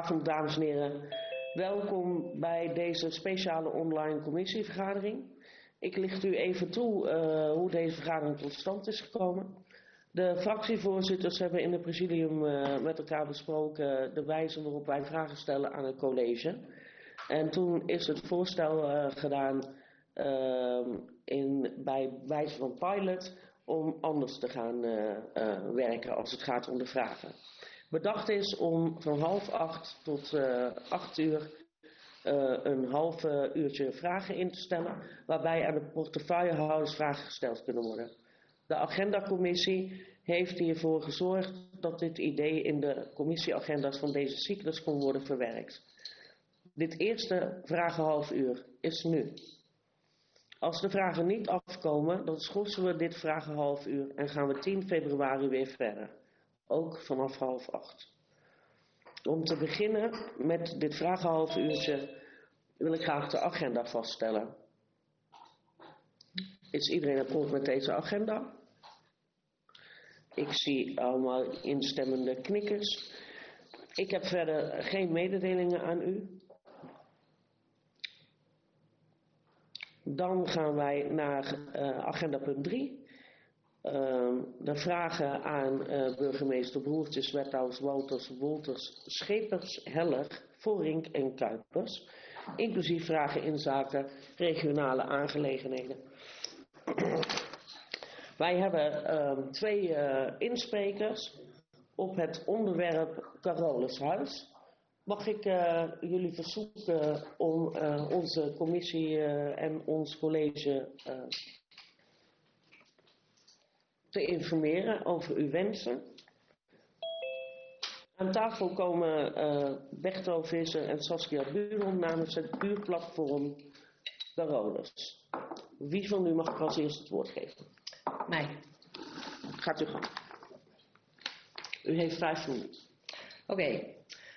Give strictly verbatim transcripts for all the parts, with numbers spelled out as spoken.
Goedenavond, dames en heren. Welkom bij deze speciale online commissievergadering. Ik licht u even toe uh, hoe deze vergadering tot stand is gekomen. De fractievoorzitters hebben in het presidium uh, met elkaar besproken de wijze waarop wij vragen stellen aan het college. En toen is het voorstel uh, gedaan uh, in, bij wijze van pilot om anders te gaan uh, uh, werken als het gaat om de vragen. Bedacht is om van half acht tot uh, acht uur uh, een half uh, uurtje vragen in te stellen, waarbij aan de portefeuillehouders vragen gesteld kunnen worden. De agendacommissie heeft hiervoor gezorgd dat dit idee in de commissieagenda's van deze cyclus kon worden verwerkt. Dit eerste vragenhalf uur is nu. Als de vragen niet afkomen, dan schorsen we dit vragenhalf uur en gaan we tien februari weer verder. Ook vanaf half acht. Om te beginnen met dit vragenhalf uurtje wil ik graag de agenda vaststellen. Is iedereen akkoord met deze agenda? Ik zie allemaal instemmende knikkers. Ik heb verder geen mededelingen aan u. Dan gaan wij naar uh, agenda punt drie. Uh, de vragen aan uh, burgemeester Broertjes, wethouders Wouters, Wolters, Schepers, Heller, Voorink en Kuipers. Inclusief vragen in zaken regionale aangelegenheden. Wij hebben uh, twee uh, insprekers op het onderwerp Carolushuis. Mag ik uh, jullie verzoeken om uh, onze commissie uh, en ons college uh, te informeren over uw wensen. Aan tafel komen uh, Berto Visser en Saskia Buuron namens het buurplatform Carolus. Wie van u mag ik als eerste het woord geven? Mij. Gaat u gang. U heeft vijf minuten. Oké. Okay.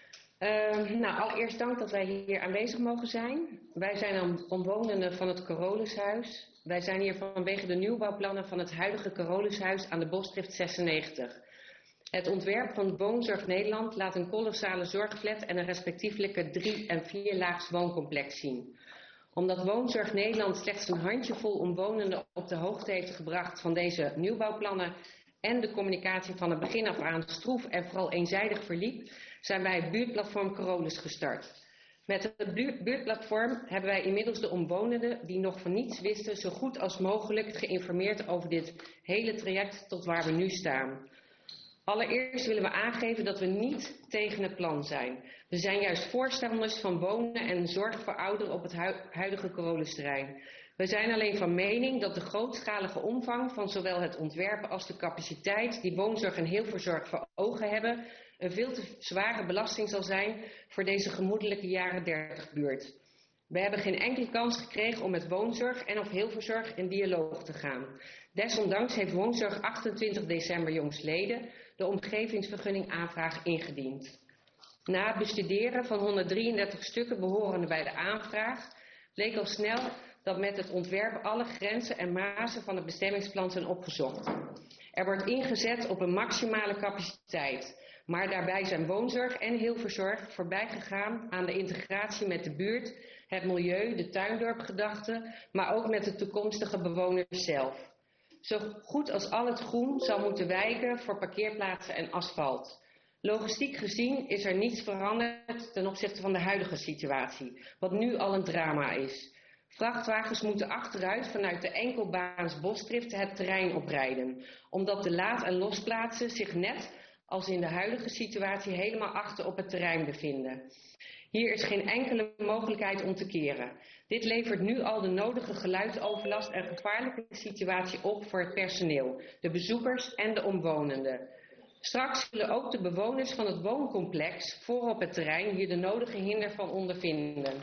Uh, nou, allereerst dank dat wij hier aanwezig mogen zijn. Wij zijn omwonenden van het Carolushuis. Wij zijn hier vanwege de nieuwbouwplannen van het huidige Carolushuis aan de Bosdrift zesennegentig. Het ontwerp van Woonzorg Nederland laat een kolossale zorgflat en een respectievelijke drie- en vierlaags wooncomplex zien. Omdat Woonzorg Nederland slechts een handjevol omwonenden op de hoogte heeft gebracht van deze nieuwbouwplannen en de communicatie van het begin af aan stroef en vooral eenzijdig verliep, zijn wij het buurtplatform Carolus gestart. Met het buurtplatform hebben wij inmiddels de omwonenden die nog van niets wisten zo goed als mogelijk geïnformeerd over dit hele traject tot waar we nu staan. Allereerst willen we aangeven dat we niet tegen het plan zijn. We zijn juist voorstanders van wonen en zorg voor ouderen op het huidige Carolusterrein. We zijn alleen van mening dat de grootschalige omvang van zowel het ontwerpen als de capaciteit die woonzorg en heelverzorg voor ogen hebben een veel te zware belasting zal zijn voor deze gemoedelijke jaren dertig buurt. We hebben geen enkele kans gekregen om met woonzorg en of heelverzorg in dialoog te gaan. Desondanks heeft woonzorg achtentwintig december jongstleden de omgevingsvergunning aanvraag ingediend. Na het bestuderen van honderddrieëndertig stukken behorende bij de aanvraag bleek al snel dat met het ontwerp alle grenzen en mazen van het bestemmingsplan zijn opgezocht. Er wordt ingezet op een maximale capaciteit, maar daarbij zijn woonzorg en heelverzorg voorbij gegaan aan de integratie met de buurt, het milieu, de tuindorpgedachte, maar ook met de toekomstige bewoners zelf. Zo goed als al het groen zal moeten wijken voor parkeerplaatsen en asfalt. Logistiek gezien is er niets veranderd ten opzichte van de huidige situatie, wat nu al een drama is. Vrachtwagens moeten achteruit vanuit de enkelbaans Bosdrift het terrein oprijden, omdat de laad- en losplaatsen zich net als in de huidige situatie helemaal achter op het terrein bevinden. Hier is geen enkele mogelijkheid om te keren. Dit levert nu al de nodige geluidsoverlast en gevaarlijke situatie op voor het personeel, de bezoekers en de omwonenden. Straks zullen ook de bewoners van het wooncomplex voor op het terrein hier de nodige hinder van ondervinden.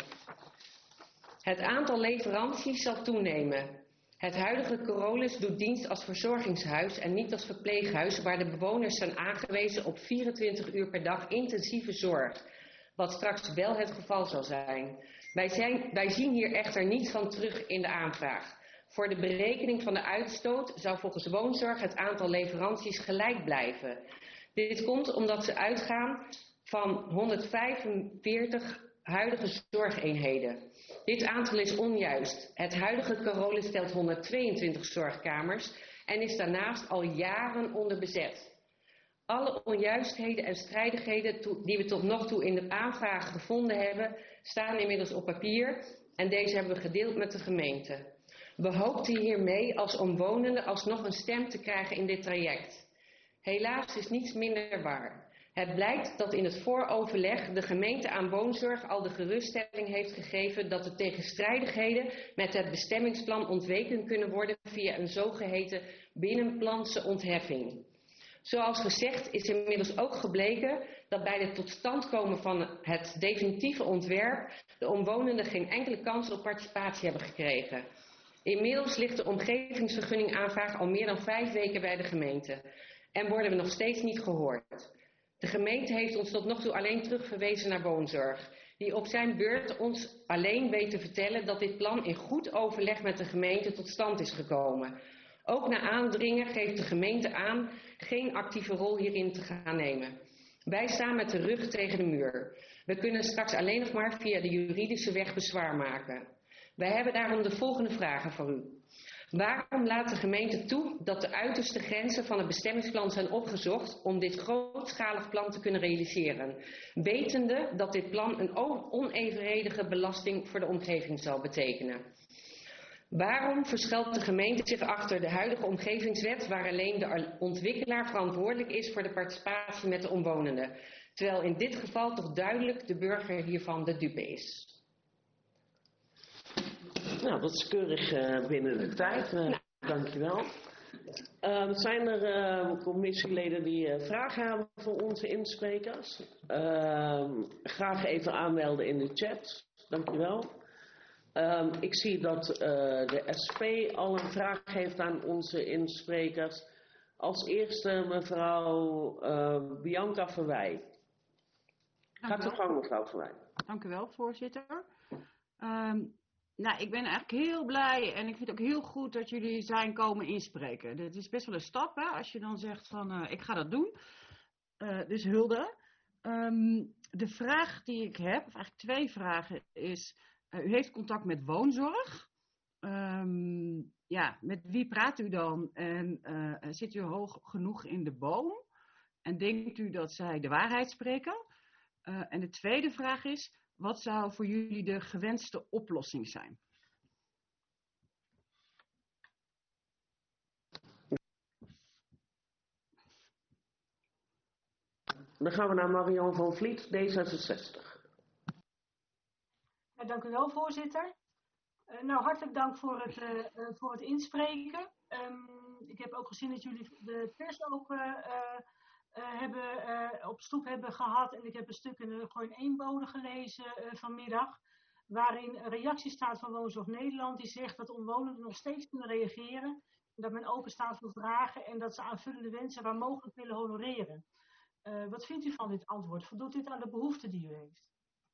Het aantal leveranties zal toenemen. Het huidige Carolus doet dienst als verzorgingshuis en niet als verpleeghuis, waar de bewoners zijn aangewezen op vierentwintig uur per dag intensieve zorg, wat straks wel het geval zal zijn. Wij, zijn, wij zien hier echter niets van terug in de aanvraag. Voor de berekening van de uitstoot zou volgens woonzorg het aantal leveranties gelijk blijven. Dit komt omdat ze uitgaan van honderdvijfenveertig huidige zorgeenheden. Dit aantal is onjuist. Het huidige Carolus stelt honderdtweeëntwintig zorgkamers en is daarnaast al jaren onderbezet. Alle onjuistheden en strijdigheden die we tot nog toe in de aanvraag gevonden hebben, staan inmiddels op papier en deze hebben we gedeeld met de gemeente. We hoopten hiermee als omwonenden alsnog een stem te krijgen in dit traject. Helaas is niets minder waar. Het blijkt dat in het vooroverleg de gemeente aan woonzorg al de geruststelling heeft gegeven dat de tegenstrijdigheden met het bestemmingsplan ontweken kunnen worden via een zogeheten binnenplanse ontheffing. Zoals gezegd is inmiddels ook gebleken dat bij het tot stand komen van het definitieve ontwerp de omwonenden geen enkele kans op participatie hebben gekregen. Inmiddels ligt de omgevingsvergunningaanvraag al meer dan vijf weken bij de gemeente en worden we nog steeds niet gehoord. De gemeente heeft ons tot nog toe alleen terugverwezen naar woonzorg, die op zijn beurt ons alleen weet te vertellen dat dit plan in goed overleg met de gemeente tot stand is gekomen. Ook na aandringen geeft de gemeente aan geen actieve rol hierin te gaan nemen. Wij staan met de rug tegen de muur. We kunnen straks alleen nog maar via de juridische weg bezwaar maken. Wij hebben daarom de volgende vragen voor u. Waarom laat de gemeente toe dat de uiterste grenzen van het bestemmingsplan zijn opgezocht om dit grootschalig plan te kunnen realiseren, wetende dat dit plan een onevenredige belasting voor de omgeving zal betekenen? Waarom verschuilt de gemeente zich achter de huidige omgevingswet waar alleen de ontwikkelaar verantwoordelijk is voor de participatie met de omwonenden, terwijl in dit geval toch duidelijk de burger hiervan de dupe is? Nou, dat is keurig uh, binnen de tijd. Uh, dankjewel. Uh, zijn er uh, commissieleden die uh, vragen hebben voor onze insprekers? Uh, graag even aanmelden in de chat. Dankjewel. Uh, ik zie dat uh, de S P al een vraag heeft aan onze insprekers. Als eerste mevrouw uh, Bianca Verwij. Gaat uw gang, mevrouw Verwij. Dank u wel, voorzitter. Um, Nou, ik ben eigenlijk heel blij en ik vind het ook heel goed dat jullie zijn komen inspreken. Het is best wel een stap, hè, als je dan zegt van uh, ik ga dat doen. Uh, dus hulde. Um, de vraag die ik heb, of eigenlijk twee vragen, is uh, u heeft contact met woonzorg. Um, ja, met wie praat u dan en uh, zit u hoog genoeg in de boom? En denkt u dat zij de waarheid spreken? Uh, en de tweede vraag is, wat zou voor jullie de gewenste oplossing zijn? Dan gaan we naar Marianne van Vliet, D zesenzestig. Ja, dank u wel, voorzitter. Uh, nou, hartelijk dank voor het, uh, uh, voor het inspreken. Um, ik heb ook gezien dat jullie de pers ook uh, uh, uh, hebben, uh, op stoep hebben gehad. En ik heb een stuk in de Gooi één bode gelezen uh, vanmiddag. Waarin een reactie staat van Woonzorg Nederland. Die zegt dat omwonenden nog steeds kunnen reageren. Dat men open staat voor vragen. En dat ze aanvullende wensen waar mogelijk willen honoreren. Uh, wat vindt u van dit antwoord? Voldoet dit aan de behoeften die u heeft?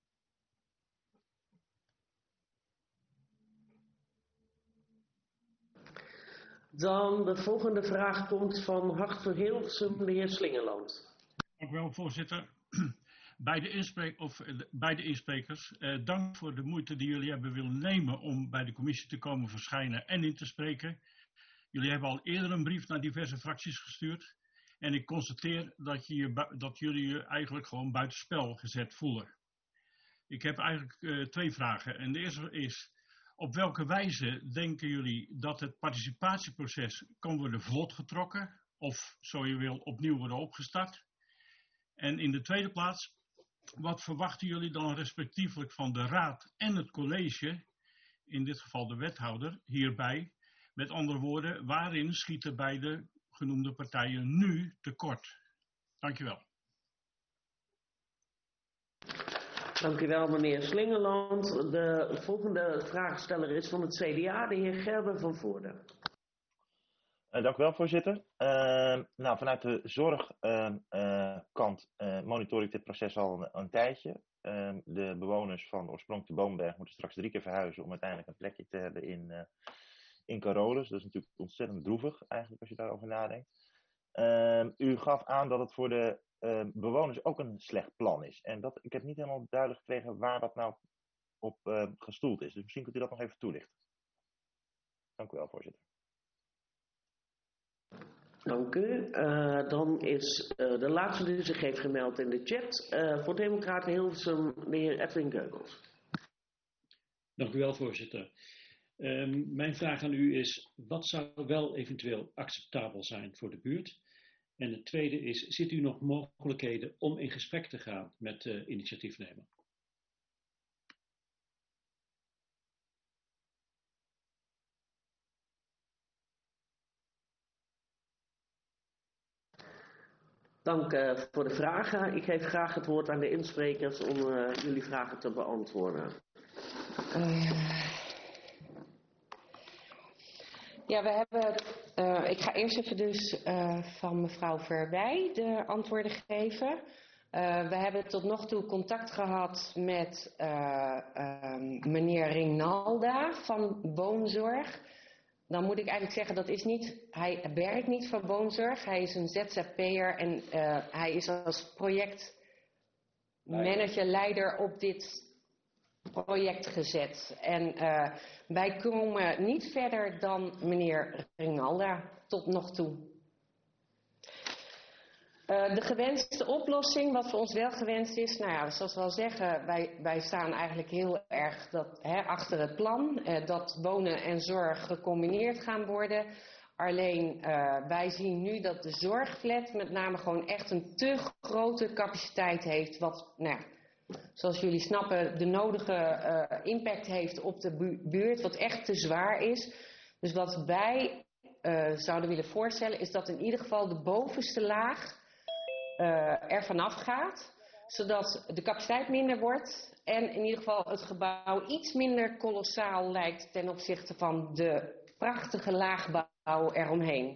Dan de volgende vraag komt van Hart voor Hilversum, de heer Slingerland. Dank u wel, voorzitter. Bij de, inspreek, of, bij de insprekers, eh, dank voor de moeite die jullie hebben willen nemen om bij de commissie te komen verschijnen en in te spreken. Jullie hebben al eerder een brief naar diverse fracties gestuurd. En ik constateer dat, je, dat jullie je eigenlijk gewoon buitenspel gezet voelen. Ik heb eigenlijk uh, twee vragen. En de eerste is, op welke wijze denken jullie dat het participatieproces kan worden vlotgetrokken? Of, zo je wil, opnieuw worden opgestart? En in de tweede plaats, wat verwachten jullie dan respectievelijk van de raad en het college, in dit geval de wethouder, hierbij? Met andere woorden, waarin schieten beide genoemde partijen nu tekort? Dankjewel. Dankjewel, meneer Slingerland. De volgende vraagsteller is van het C D A, de heer Gerben van Voorde. Uh, dank u wel, voorzitter. Uh, nou, vanuit de zorgkant uh, uh, monitor ik dit proces al een, een tijdje. Uh, de bewoners van oorspronkelijk de Boomberg moeten straks drie keer verhuizen om uiteindelijk een plekje te hebben in, uh, in Carolus. Dat is natuurlijk ontzettend droevig eigenlijk als je daarover nadenkt. Uh, u gaf aan dat het voor de uh, bewoners ook een slecht plan is. En dat, ik heb niet helemaal duidelijk gekregen waar dat nou op uh, gestoeld is. Dus misschien kunt u dat nog even toelichten. Dank u wel, voorzitter. Dank u. Uh, dan is uh, de laatste die zich heeft gemeld in de chat. Uh, voor Democraten Hilversum, de heer Edwin Keukels. Dank u wel, voorzitter. Um, mijn vraag aan u is, wat zou wel eventueel acceptabel zijn voor de buurt? En het tweede is, ziet u nog mogelijkheden om in gesprek te gaan met de uh, initiatiefnemer? Dank uh, voor de vragen. Ik geef graag het woord aan de insprekers om uh, jullie vragen te beantwoorden. Uh, ja, we hebben... Uh, ik ga eerst even dus uh, van mevrouw Verwij de antwoorden geven. Uh, we hebben tot nog toe contact gehad met uh, uh, meneer Rinalda van Woonzorg. Dan moet ik eigenlijk zeggen, dat is niet, hij werkt niet voor Woonzorg. Hij is een Z Z P'er en uh, hij is als projectmanager, leider op dit project gezet. En uh, wij komen niet verder dan meneer Rinalda tot nog toe. Uh, de gewenste oplossing, wat voor ons wel gewenst is, nou ja, zoals we al zeggen, wij, wij staan eigenlijk heel erg dat, hè, achter het plan, uh, dat wonen en zorg gecombineerd gaan worden. Alleen uh, wij zien nu dat de zorgflat met name gewoon echt een te grote capaciteit heeft, wat, nou ja, zoals jullie snappen, de nodige uh, impact heeft op de bu- buurt, wat echt te zwaar is. Dus wat wij uh, zouden willen voorstellen is dat in ieder geval de bovenste laag Uh, er vanaf gaat, zodat de capaciteit minder wordt en in ieder geval het gebouw iets minder kolossaal lijkt ten opzichte van de prachtige laagbouw eromheen.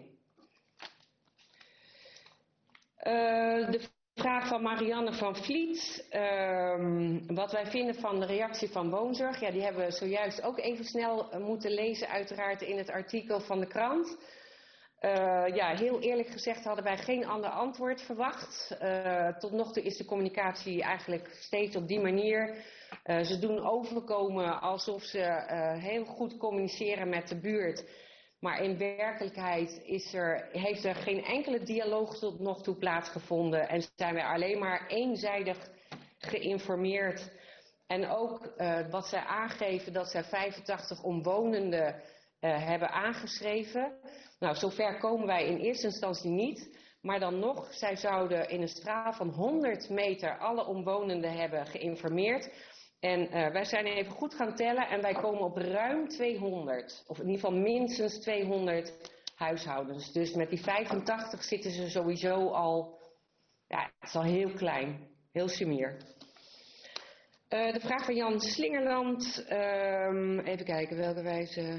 Uh, de vraag van Marianne van Vliet, uh, wat wij vinden van de reactie van Woonzorg, ja, die hebben we zojuist ook even snel moeten lezen uiteraard in het artikel van de krant. Uh, ja, heel eerlijk gezegd hadden wij geen ander antwoord verwacht. Uh, tot nog toe is de communicatie eigenlijk steeds op die manier. Uh, ze doen overkomen alsof ze uh, heel goed communiceren met de buurt. Maar in werkelijkheid is er, heeft er geen enkele dialoog tot nog toe plaatsgevonden. En zijn wij alleen maar eenzijdig geïnformeerd. En ook uh, wat zij aangeven dat zij vijfentachtig omwonenden uh, hebben aangeschreven. Nou, zover komen wij in eerste instantie niet. Maar dan nog, zij zouden in een straal van honderd meter alle omwonenden hebben geïnformeerd. En uh, wij zijn even goed gaan tellen en wij komen op ruim tweehonderd. Of in ieder geval minstens tweehonderd huishoudens. Dus met die vijfentachtig zitten ze sowieso al, ja, het is al heel klein. Heel sumier. Uh, de vraag van Jan Slingerland. Uh, even kijken welke wijze.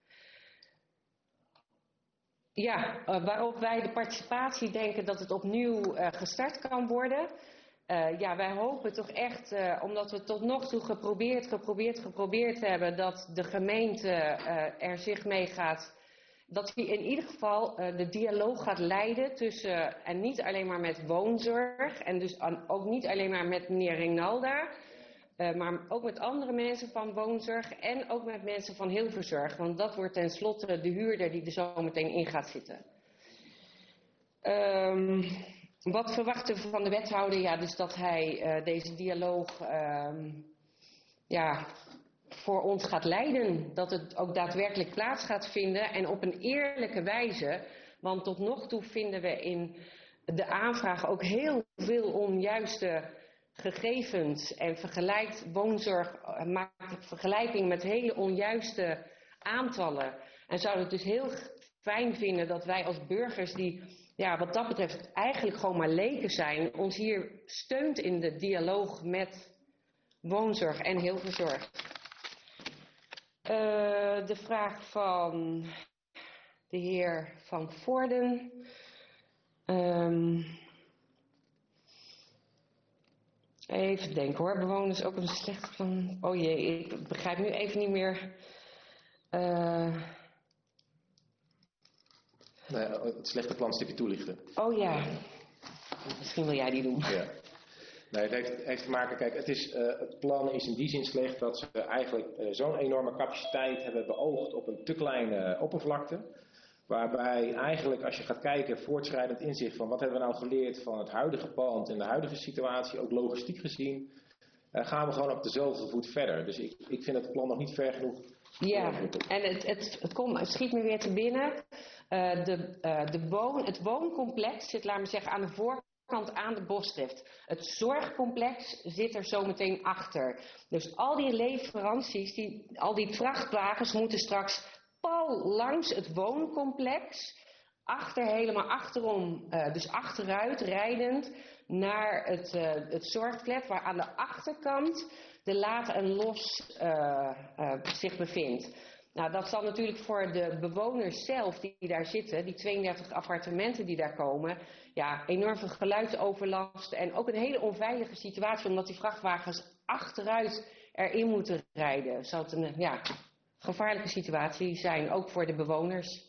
Ja, uh, waarop wij de participatie denken dat het opnieuw uh, gestart kan worden. Uh, ja, wij hopen toch echt, uh, omdat we tot nog toe geprobeerd, geprobeerd, geprobeerd hebben, dat de gemeente uh, er zich mee gaat, dat hij in ieder geval uh, de dialoog gaat leiden tussen, uh, en niet alleen maar met Woonzorg, en dus an, ook niet alleen maar met meneer Rinalda, uh, maar ook met andere mensen van Woonzorg en ook met mensen van Hilverzorg, want dat wordt tenslotte de huurder die er zo meteen in gaat zitten. Um, Wat verwachten we van de wethouder? Ja, dus dat hij uh, deze dialoog uh, ja, voor ons gaat leiden. Dat het ook daadwerkelijk plaats gaat vinden en op een eerlijke wijze. Want tot nog toe vinden we in de aanvraag ook heel veel onjuiste gegevens. En vergelijkt Woonzorg, uh, maakt vergelijking met hele onjuiste aantallen. En zouden het dus heel fijn vinden dat wij als burgers die, ja, wat dat betreft eigenlijk gewoon maar leken zijn, ons hier steunt in de dialoog met Woonzorg en Hilverzorg. Uh, de vraag van de heer Van Voorden. Um, even denken hoor, bewoners ook een slecht plan. Oh jee, ik begrijp nu even niet meer. Uh, Nee, het slechte plan stukje toelichten. Oh ja. misschien wil jij die doen. Ja. Nee, het heeft, heeft te maken, kijk, het, is, uh, het plan is in die zin slecht dat ze eigenlijk uh, zo'n enorme capaciteit hebben beoogd op een te kleine uh, oppervlakte. Waarbij eigenlijk, als je gaat kijken, voortschrijdend inzicht van wat hebben we nou geleerd van het huidige pand en de huidige situatie, ook logistiek gezien, uh, gaan we gewoon op dezelfde voet verder. Dus ik, ik vind het plan nog niet ver genoeg. Ja, en het, het, het, kom, het schiet me weer te binnen. Uh, de, uh, de woon, het wooncomplex zit, laten we zeggen, aan de voorkant aan de Bosdrift. Het zorgcomplex zit er zo meteen achter. Dus al die leveranties, die, al die vrachtwagens moeten straks pal langs het wooncomplex, achter, helemaal achterom, uh, dus achteruit rijdend, naar het, uh, het zorgflat, waar aan de achterkant de laad en los uh, uh, zich bevindt. Nou, dat zal natuurlijk voor de bewoners zelf die daar zitten, die tweeëndertig appartementen die daar komen, ja, enorm veel geluidsoverlast en ook een hele onveilige situatie, omdat die vrachtwagens achteruit erin moeten rijden. Zal het een, ja, gevaarlijke situatie zijn, ook voor de bewoners.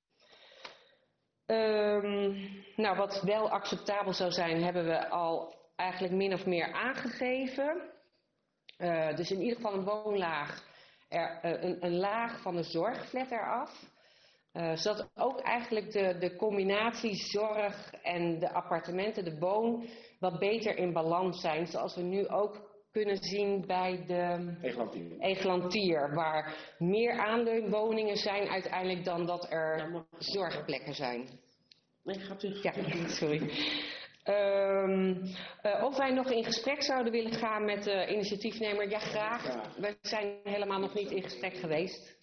Um, nou, wat wel acceptabel zou zijn, hebben we al eigenlijk min of meer aangegeven. Uh, dus in ieder geval een woonlaag, er, uh, een, een laag van de zorgflat eraf. Uh, zodat ook eigenlijk de, de combinatie zorg en de appartementen, de woon, wat beter in balans zijn. Zoals we nu ook kunnen zien bij de Egelantier. Egelantier, waar meer aanleunwoningen zijn uiteindelijk dan dat er zorgplekken zijn. Nee, gaat u. Ja, sorry. Um, uh, of wij nog in gesprek zouden willen gaan met de initiatiefnemer? Ja, graag. We zijn helemaal nog niet in gesprek geweest.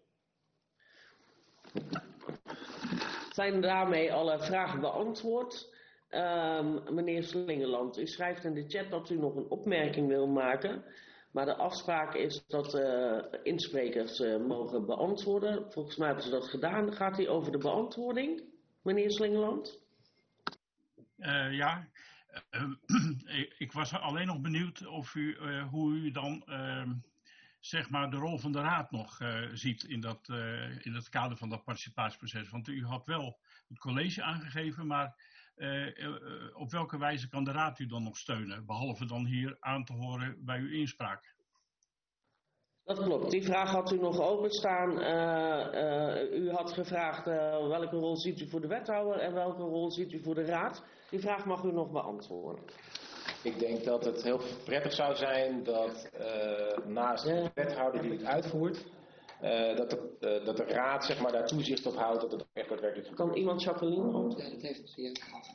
Zijn daarmee alle vragen beantwoord? Um, meneer Slingeland, u schrijft in de chat dat u nog een opmerking wil maken. Maar de afspraak is dat uh, insprekers uh, mogen beantwoorden. Volgens mij hebben ze dat gedaan. Gaat die over de beantwoording, meneer Slingeland? Uh, ja, uh, ik was alleen nog benieuwd of u, uh, hoe u dan uh, zeg maar de rol van de raad nog uh, ziet in dat, uh, in het kader van dat participatieproces. Want u had wel het college aangegeven, maar uh, uh, op welke wijze kan de raad u dan nog steunen? Behalve dan hier aan te horen bij uw inspraak. Dat klopt, die vraag had u nog openstaan. Uh, uh, u had gevraagd uh, welke rol ziet u voor de wethouder en welke rol ziet u voor de raad. Die vraag mag u nog beantwoorden. Ik denk dat het heel prettig zou zijn dat uh, naast de wethouder die het uitvoert, uh, dat, de, uh, dat de raad zeg maar, daar toezicht op houdt dat het echt daadwerkelijk gebeurt. Kan iemand Jacqueline antwoorden? Ja, dat heeft het hier gehad.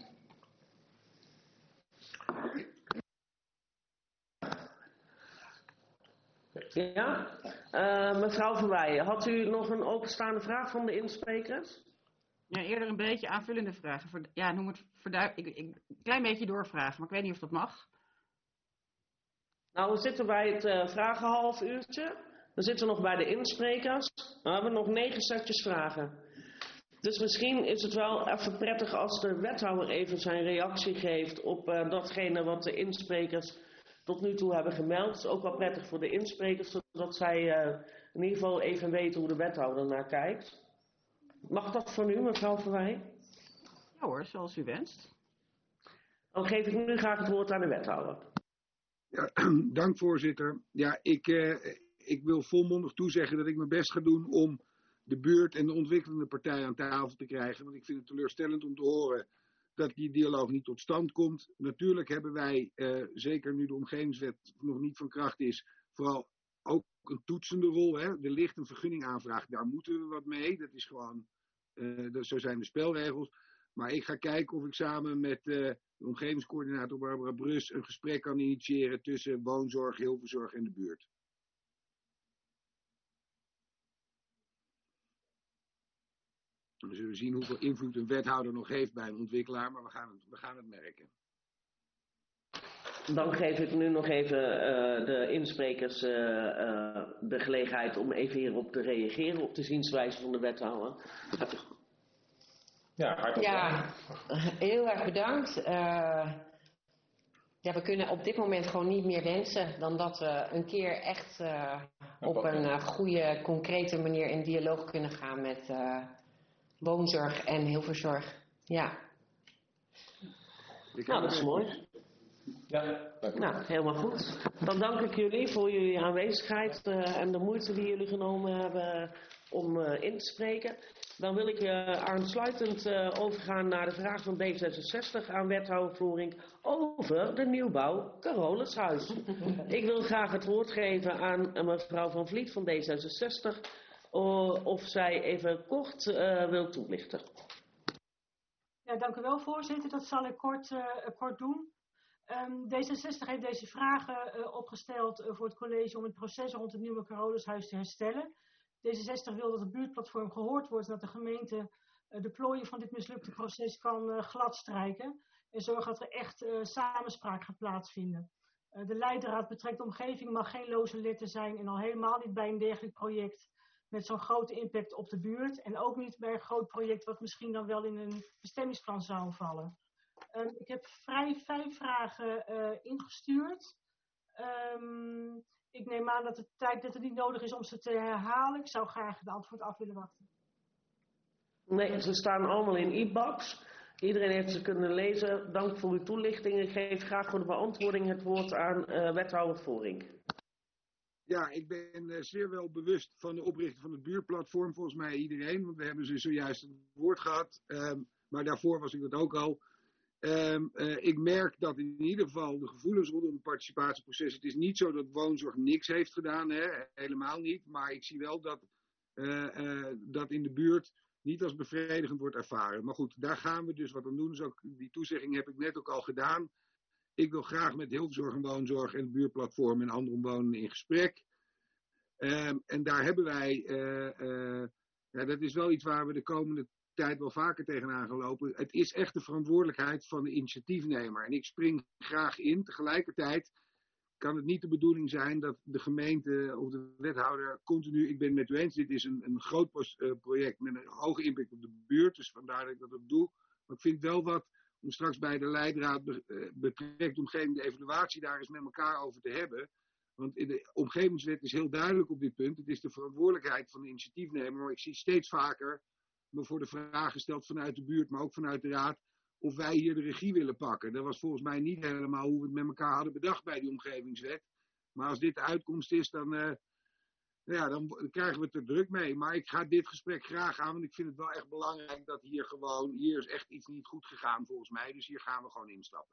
Ja, uh, mevrouw Verweijen, had u nog een openstaande vraag van de insprekers? Ja, eerder een beetje aanvullende vragen. Ja, noem het verduidelijken. Een klein beetje doorvragen, maar ik weet niet of dat mag. Nou, we zitten bij het uh, vragenhalf uurtje. We zitten nog bij de insprekers. We hebben nog negen setjes vragen. Dus misschien is het wel even prettig als de wethouder even zijn reactie geeft op uh, datgene wat de insprekers tot nu toe hebben gemeld. Het is ook wel prettig voor de insprekers, zodat zij uh, in ieder geval even weten hoe de wethouder naar kijkt. Mag dat van u, mevrouw Verwij? Ja hoor, zoals u wenst. Dan geef ik nu graag het woord aan de wethouder. Ja, dank voorzitter. Ja, ik, eh, ik wil volmondig toezeggen dat ik mijn best ga doen om de buurt en de ontwikkelende partij aan tafel te krijgen. Want ik vind het teleurstellend om te horen dat die dialoog niet tot stand komt. Natuurlijk hebben wij, uh, zeker nu de omgevingswet nog niet van kracht is, vooral ook een toetsende rol. Hè. Er ligt een vergunningaanvraag, daar moeten we wat mee. Dat is gewoon, uh, dat, zo zijn de spelregels. Maar ik ga kijken of ik samen met uh, de omgevingscoördinator Barbara Brus een gesprek kan initiëren tussen woonzorg, Hilverzorg en de buurt. We zullen zien hoeveel invloed een wethouder nog heeft bij een ontwikkelaar, maar we gaan het, we gaan het merken. Dan geef ik nu nog even uh, de insprekers uh, uh, de gelegenheid om even hierop te reageren, op de zienswijze van de wethouder. Ja, hartelijk ja, heel erg bedankt. Uh, ja, we kunnen op dit moment gewoon niet meer wensen dan dat we een keer echt uh, op een uh, goede, concrete manier in dialoog kunnen gaan met uh, woonzorg en Hilverzorg. Ja. Ik Nou, dat is mooi. Ja, Nou, helemaal goed. Dan dank ik jullie voor jullie aanwezigheid uh, en de moeite die jullie genomen hebben om uh, in te spreken. Dan wil ik uh, aansluitend uh, overgaan naar de vraag van D zesenzestig aan wethouder Floering over de nieuwbouw Carolushuis. Ik wil graag het woord geven aan uh, mevrouw Van Vliet van D zesenzestig uh, of zij even kort uh, wil toelichten. Ja, dank u wel, voorzitter. Dat zal ik kort, uh, kort doen. Um, D zesenzestig heeft deze vragen uh, opgesteld uh, voor het college om het proces rond het nieuwe Carolushuis te herstellen. D zesenzestig wil dat het buurtplatform gehoord wordt en dat de gemeente uh, de plooien van dit mislukte proces kan uh, gladstrijken en zorgen dat er echt uh, samenspraak gaat plaatsvinden. Uh, de leidraad betrekt de omgeving mag geen loze letter zijn en al helemaal niet bij een dergelijk project met zo'n grote impact op de buurt en ook niet bij een groot project wat misschien dan wel in een bestemmingsplan zou vallen. Um, ik heb vrij vijf vragen uh, ingestuurd. Um, ik neem aan dat de tijd dat het niet nodig is om ze te herhalen. Ik zou graag de antwoord af willen wachten. Nee, ze staan allemaal in e-box. Iedereen heeft ze kunnen lezen. Dank voor uw toelichting. Ik geef graag voor de beantwoording het woord aan uh, wethouder Voering. Ja, ik ben uh, zeer wel bewust van de oprichting van het buurtplatform. Volgens mij iedereen, want we hebben ze zojuist het woord gehad. Um, maar daarvoor was ik dat ook al. Um, uh, ik merk dat in ieder geval de gevoelens rondom het participatieproces, het is niet zo dat woonzorg niks heeft gedaan, hè? Helemaal niet. Maar ik zie wel dat uh, uh, dat in de buurt niet als bevredigend wordt ervaren. Maar goed, daar gaan we dus wat aan doen. Dus ook die toezegging heb ik net ook al gedaan. Ik wil graag met Hilverzorg en Woonzorg en het buurtplatform en andere omwonenden in gesprek. Um, en daar hebben wij, uh, uh, ja, dat is wel iets waar we de komende tijd wel vaker tegenaan gelopen. Het is echt de verantwoordelijkheid van de initiatiefnemer. En ik spring graag in. Tegelijkertijd kan het niet de bedoeling zijn dat de gemeente of de wethouder continu, ik ben het met u eens, dit is een, een groot project met een hoge impact op de buurt. Dus vandaar dat ik dat ook doe. Maar ik vind wel wat om straks bij de leidraad betrekt omgeving de evaluatie daar eens met elkaar over te hebben. Want in de omgevingswet is heel duidelijk op dit punt. Het is de verantwoordelijkheid van de initiatiefnemer. Maar ik zie steeds vaker me voor de vraag gesteld vanuit de buurt, maar ook vanuit de raad, of wij hier de regie willen pakken. Dat was volgens mij niet helemaal hoe we het met elkaar hadden bedacht bij die omgevingswet. Maar als dit de uitkomst is, dan, uh, ja, dan krijgen we het er druk mee. Maar ik ga dit gesprek graag aan, want ik vind het wel echt belangrijk dat hier gewoon, hier is echt iets niet goed gegaan volgens mij. Dus hier gaan we gewoon instappen.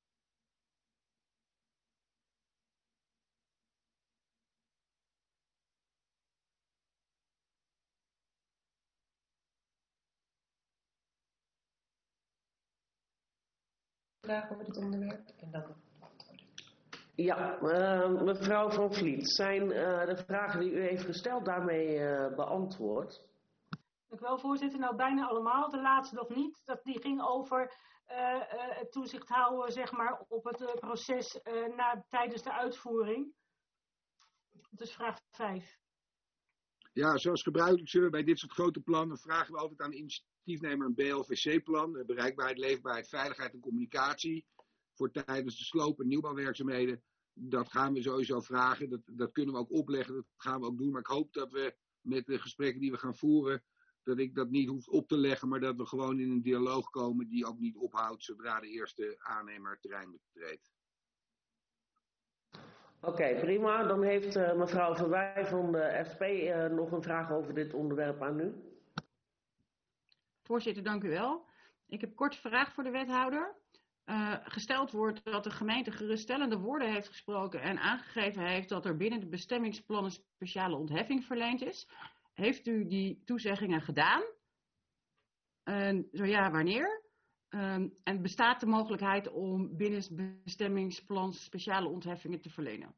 Vragen over dit onderwerp en dan. Ja, uh, mevrouw Van Vliet, zijn uh, de vragen die u heeft gesteld daarmee uh, beantwoord? Dank u wel, voorzitter. Nou, bijna allemaal. De laatste nog niet. Dat, die ging over uh, uh, het toezicht houden, zeg maar, op het uh, proces uh, na, tijdens de uitvoering. Dat is vraag vijf. Ja, zoals gebruikelijk zullen we bij dit soort grote plannen vragen we altijd aan de initiatiefnemer een B L V C-plan. Bereikbaarheid, leefbaarheid, veiligheid en communicatie. Voor tijdens de sloop- en nieuwbouwwerkzaamheden. Dat gaan we sowieso vragen. Dat, dat kunnen we ook opleggen. Dat gaan we ook doen. Maar ik hoop dat we met de gesprekken die we gaan voeren, dat ik dat niet hoef op te leggen, maar dat we gewoon in een dialoog komen die ook niet ophoudt zodra de eerste aannemer het terrein betreedt. Oké, okay, prima. Dan heeft uh, mevrouw Verwij van de S P uh, nog een vraag over dit onderwerp aan u. Voorzitter, dank u wel. Ik heb een korte vraag voor de wethouder. Uh, gesteld wordt dat de gemeente geruststellende woorden heeft gesproken en aangegeven heeft dat er binnen de bestemmingsplannen speciale ontheffing verleend is. Heeft u die toezeggingen gedaan? Uh, zo ja, wanneer? Uh, en bestaat de mogelijkheid om binnen het bestemmingsplan speciale ontheffingen te verlenen?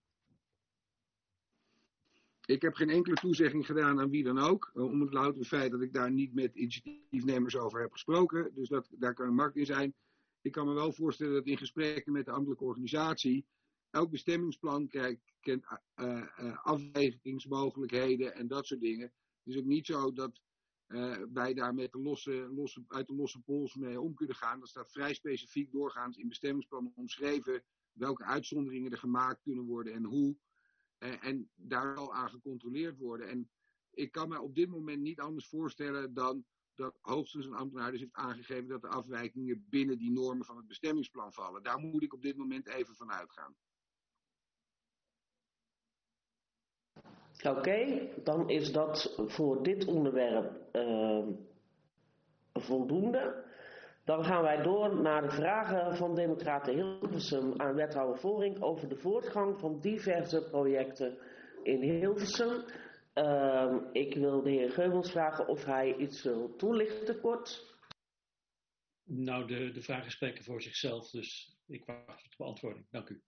Ik heb geen enkele toezegging gedaan aan wie dan ook. Om het loutere feit dat ik daar niet met initiatiefnemers over heb gesproken. Dus dat, daar kan een markt in zijn. Ik kan me wel voorstellen dat in gesprekken met de ambtelijke organisatie elk bestemmingsplan krijgt, kent uh, uh, afwegingsmogelijkheden en dat soort dingen. Het is ook niet zo dat uh, wij daar met de losse, losse, uit de losse pols mee om kunnen gaan. Dat staat vrij specifiek doorgaans in bestemmingsplannen omschreven welke uitzonderingen er gemaakt kunnen worden en hoe. Uh, en daar zal aan gecontroleerd worden. En ik kan me op dit moment niet anders voorstellen dan dat hoogstens een ambtenaar dus heeft aangegeven dat de afwijkingen binnen die normen van het bestemmingsplan vallen. Daar moet ik op dit moment even van uitgaan. Oké, okay, dan is dat voor dit onderwerp uh, voldoende. Dan gaan wij door naar de vragen van Democraten Hilversum aan wethouder Voring over de voortgang van diverse projecten in Hilversum. Uh, ik wil de heer Geubels vragen of hij iets wil toelichten kort. Nou, de, de vragen spreken voor zichzelf, dus ik wacht op de beantwoording. Dank u.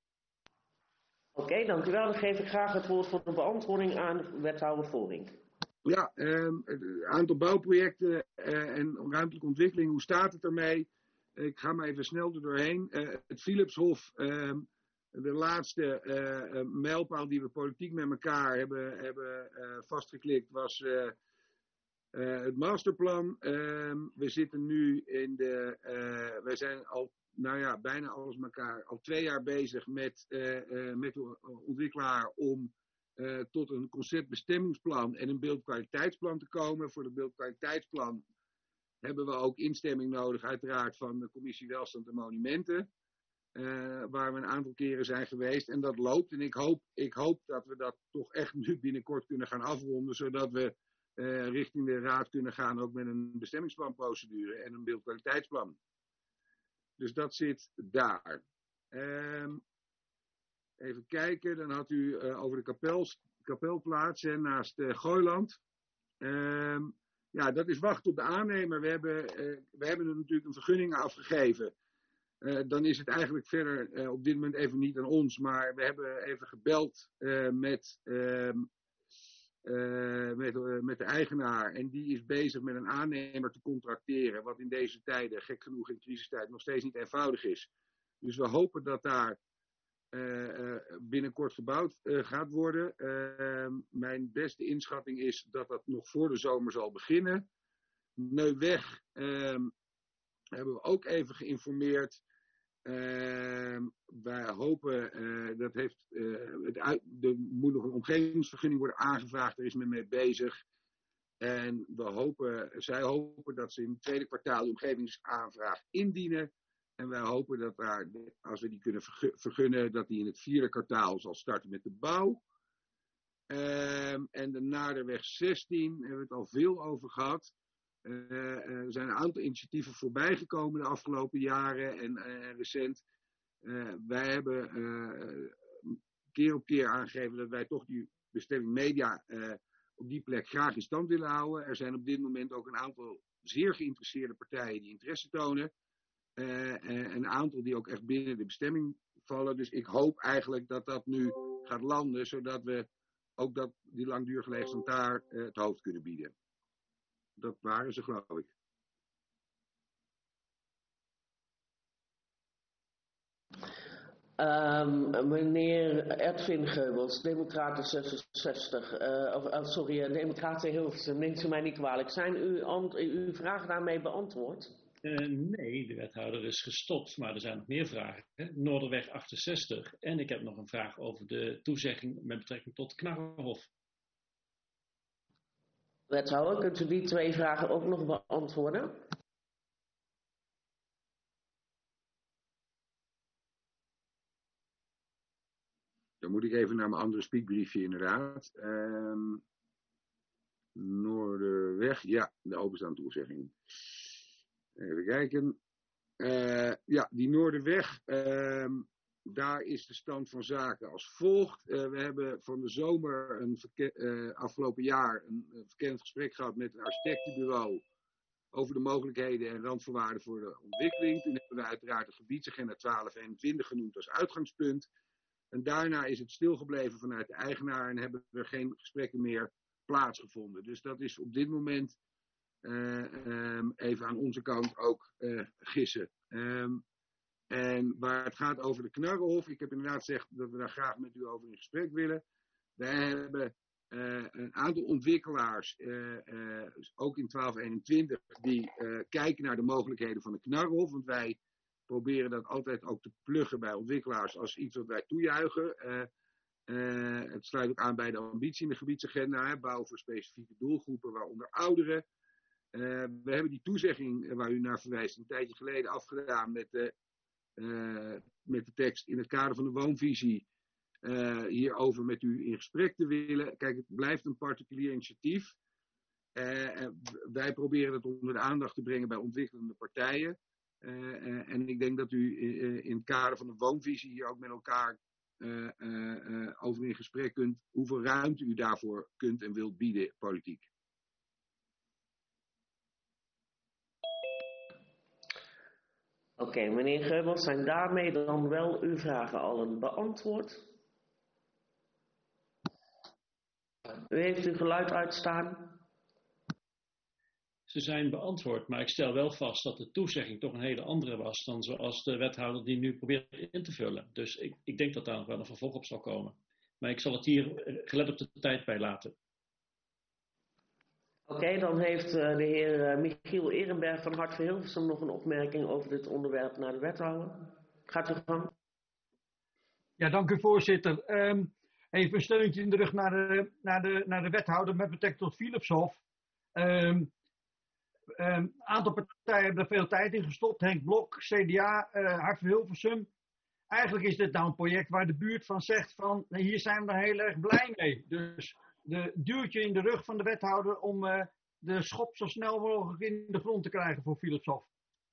Oké, okay, dank u wel. Dan geef ik graag het woord voor de beantwoording aan wethouder Voring. Ja, een uh, aantal bouwprojecten uh, en ruimtelijke ontwikkeling, hoe staat het ermee? Ik ga maar even snel er doorheen. Uh, het Philipshof, uh, de laatste uh, uh, mijlpaal die we politiek met elkaar hebben, hebben uh, vastgeklikt, was uh, uh, het masterplan. Uh, we zitten nu in de, uh, wij zijn al, nou ja, bijna alles met elkaar, al twee jaar bezig met, uh, uh, met de ontwikkelaar om Uh, tot een conceptbestemmingsplan en een beeldkwaliteitsplan te komen. Voor het beeldkwaliteitsplan hebben we ook instemming nodig, uiteraard, van de Commissie Welstand en Monumenten. Uh, waar we een aantal keren zijn geweest. En dat loopt. En ik hoop, ik hoop dat we dat toch echt nu binnenkort kunnen gaan afronden. Zodat we uh, richting de Raad kunnen gaan ook met een bestemmingsplanprocedure en een beeldkwaliteitsplan. Dus dat zit daar. Um, Even kijken, dan had u uh, over de kapel, kapelplaats hè, naast uh, Gooiland. Uh, ja, dat is wachten op de aannemer. We hebben, uh, we hebben er natuurlijk een vergunning afgegeven. Uh, dan is het eigenlijk verder uh, op dit moment even niet aan ons. Maar we hebben even gebeld uh, met, uh, uh, met, uh, met de eigenaar. En die is bezig met een aannemer te contracteren. Wat in deze tijden, gek genoeg in crisistijd, nog steeds niet eenvoudig is. Dus we hopen dat daar Uh, uh, binnenkort gebouwd uh, gaat worden. Uh, mijn beste inschatting is dat dat nog voor de zomer zal beginnen. Neuweg uh, hebben we ook even geïnformeerd. Uh, wij hopen, uh, dat heeft, uh, het uit, er moet nog een omgevingsvergunning worden aangevraagd, daar is men mee bezig. En we hopen, zij hopen dat ze in het tweede kwartaal de omgevingsaanvraag indienen. En wij hopen dat daar, als we die kunnen vergunnen, dat die in het vierde kwartaal zal starten met de bouw. Um, en de Naarderweg zestien, hebben we het al veel over gehad. Uh, er zijn een aantal initiatieven voorbij gekomen de afgelopen jaren en uh, recent. Uh, wij hebben uh, keer op keer aangegeven dat wij toch die bestemming media uh, op die plek graag in stand willen houden. Er zijn op dit moment ook een aantal zeer geïnteresseerde partijen die interesse tonen. Uh, uh, een aantal die ook echt binnen de bestemming vallen. Dus ik hoop eigenlijk dat dat nu gaat landen, zodat we ook dat, die langdurige leegstand daar uh, het hoofd kunnen bieden. Dat waren ze, geloof ik. Um, meneer Edwin Geubels, Democraten zesenzestig, uh, of, uh, sorry, Democraten Hilversum, neemt u mij niet kwalijk. Zijn uw, uw vragen daarmee beantwoord? Uh, nee, de wethouder is gestopt, maar er zijn nog meer vragen. Hè? Noorderweg achtenzestig. En ik heb nog een vraag over de toezegging met betrekking tot Knarrenhof. Wethouder, kunt u die twee vragen ook nog beantwoorden? Dan moet ik even naar mijn andere speakbriefje inderdaad. Um, Noorderweg, ja, de openstaande toezegging. Even kijken. Uh, ja, die Noorderweg, uh, daar is de stand van zaken als volgt. Uh, we hebben van de zomer, een uh, afgelopen jaar, een, een verkennend gesprek gehad met een architectenbureau over de mogelijkheden en randvoorwaarden voor de ontwikkeling. Toen hebben we uiteraard de gebiedsagenda twaalf eenentwintig genoemd als uitgangspunt. En daarna is het stilgebleven vanuit de eigenaar en hebben er geen gesprekken meer plaatsgevonden. Dus dat is op dit moment uh, um, even aan onze kant ook uh, gissen. Um, en waar het gaat over de Knarrenhof, ik heb inderdaad gezegd dat we daar graag met u over in gesprek willen. Wij hebben uh, een aantal ontwikkelaars, uh, uh, ook in twaalf eenentwintig, die uh, kijken naar de mogelijkheden van de Knarrenhof. Want wij proberen dat altijd ook te pluggen bij ontwikkelaars als iets wat wij toejuichen. Uh, uh, het sluit ook aan bij de ambitie in de gebiedsagenda. Hè, bouwen voor specifieke doelgroepen, waaronder ouderen. Uh, we hebben die toezegging waar u naar verwijst een tijdje geleden afgedaan met de, uh, met de tekst in het kader van de woonvisie uh, hierover met u in gesprek te willen. Kijk, het blijft een particulier initiatief. Uh, wij proberen het onder de aandacht te brengen bij ontwikkelende partijen. Uh, uh, en ik denk dat u uh, in het kader van de woonvisie hier ook met elkaar uh, uh, uh, over in gesprek kunt hoeveel ruimte u daarvoor kunt en wilt bieden, politiek. Oké, okay, meneer Geubels, zijn daarmee dan wel uw vragen allen beantwoord? U heeft uw geluid uitstaan. Ze zijn beantwoord, maar ik stel wel vast dat de toezegging toch een hele andere was dan zoals de wethouder die nu probeert in te vullen. Dus ik, ik denk dat daar nog wel een vervolg op zal komen. Maar ik zal het hier gelet op de tijd bij laten. Oké, okay, dan heeft uh, de heer uh, Michiel Ehrenberg van Hart voor Hilversum nog een opmerking over dit onderwerp naar de wethouder. Gaat u gang. Ja, dank u voorzitter. Um, even een steuntje in de rug naar de, naar de, naar de wethouder met betrekking tot Philipshof. Um, Een um, aantal partijen hebben er veel tijd in gestopt. Henk Blok, C D A, uh, Hart voor Hilversum. Eigenlijk is dit nou een project waar de buurt van zegt van, hier zijn we heel erg blij mee. Dus de duwtje in de rug van de wethouder om uh, de schop zo snel mogelijk in de grond te krijgen voor Philipshof.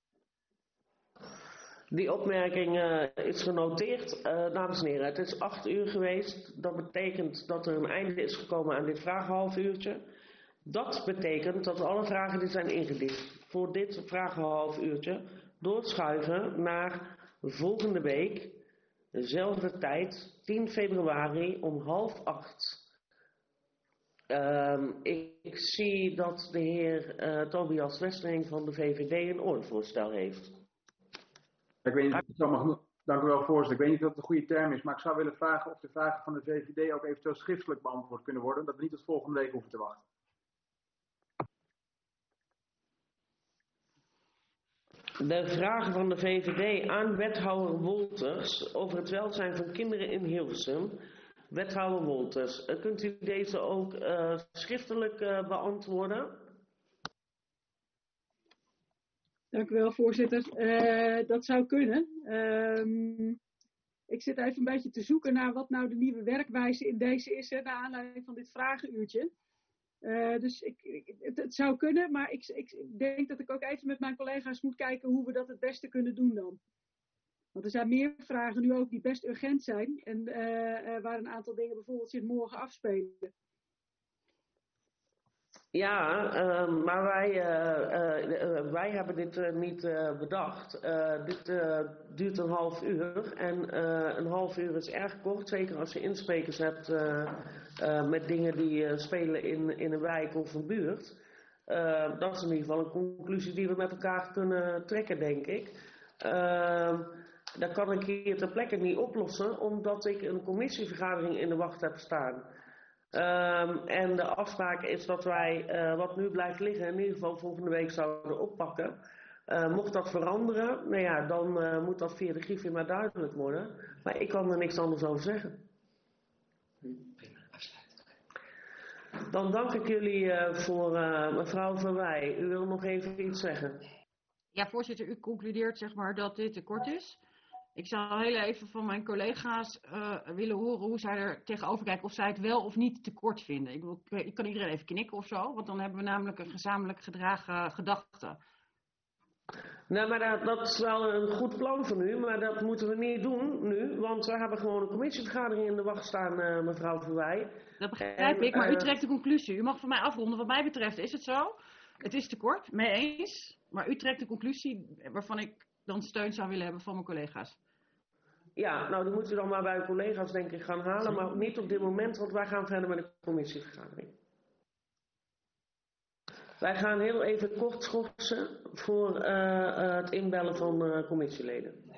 Die opmerking uh, is genoteerd. Uh, dames en heren, het is acht uur geweest. Dat betekent dat er een einde is gekomen aan dit vragenhalfuurtje. Dat betekent dat alle vragen die zijn ingediend voor dit vragenhalfuurtje doorschuiven naar volgende week, dezelfde tijd, tien februari om half acht. Um, ik, ik zie dat de heer uh, Tobias Westering van de V V D een ordevoorstel heeft. Ik weet niet of ik het zo mag. Dank u wel, voorzitter. Ik weet niet of dat een goede term is, maar ik zou willen vragen of de vragen van de V V D ook eventueel schriftelijk beantwoord kunnen worden, dat we niet tot volgende week hoeven te wachten. De vragen van de V V D aan wethouder Wolters over het welzijn van kinderen in Hilversum. Wethouder Wolters, kunt u deze ook uh, schriftelijk uh, beantwoorden? Dank u wel, voorzitter. Uh, dat zou kunnen. Uh, ik zit even een beetje te zoeken naar wat nou de nieuwe werkwijze in deze is, hè, naar aanleiding van dit vragenuurtje. Uh, dus ik, ik, het, het zou kunnen, maar ik, ik denk dat ik ook even met mijn collega's moet kijken hoe we dat het beste kunnen doen dan. Want er zijn meer vragen nu ook die best urgent zijn en uh, uh, waar een aantal dingen bijvoorbeeld zich morgen afspelen. Ja, uh, maar wij, uh, uh, uh, wij hebben dit uh, niet uh, bedacht. Uh, dit uh, duurt een half uur en uh, een half uur is erg kort, zeker als je insprekers hebt uh, uh, met dingen die uh, spelen in, in een wijk of een buurt. Uh, dat is in ieder geval een conclusie die we met elkaar kunnen trekken, denk ik. Uh, dat kan ik hier ter plekke niet oplossen, omdat ik een commissievergadering in de wacht heb staan. Um, en de afspraak is dat wij uh, wat nu blijft liggen in ieder geval volgende week zouden oppakken. Uh, mocht dat veranderen, nou ja, dan uh, moet dat via de Griffie maar duidelijk worden. Maar ik kan er niks anders over zeggen. Dan dank ik jullie uh, voor uh, mevrouw Verwij. U wil nog even iets zeggen? Ja, voorzitter, u concludeert zeg maar dat dit te kort is. Ik zou heel even van mijn collega's uh, willen horen hoe zij er tegenover kijken, of zij het wel of niet te kort vinden. Ik, wil, ik kan iedereen even knikken of zo, want dan hebben we namelijk een gezamenlijk gedragen gedachte. Nou, maar dat, dat is wel een goed plan van u, maar dat moeten we niet doen nu, want we hebben gewoon een commissievergadering in de wacht staan, uh, mevrouw Verwij. Dat begrijp en, ik, maar uh, u trekt de conclusie. U mag van mij afronden. Wat mij betreft is het zo. Het is te kort, mee eens, maar u trekt de conclusie waarvan ik dan steun zou willen hebben van mijn collega's. Ja, nou die moet u dan maar bij uw collega's denk ik gaan halen, maar niet op dit moment, want wij gaan verder met de commissievergadering. Wij gaan heel even kort schorsen voor uh, uh, het inbellen van uh, commissieleden.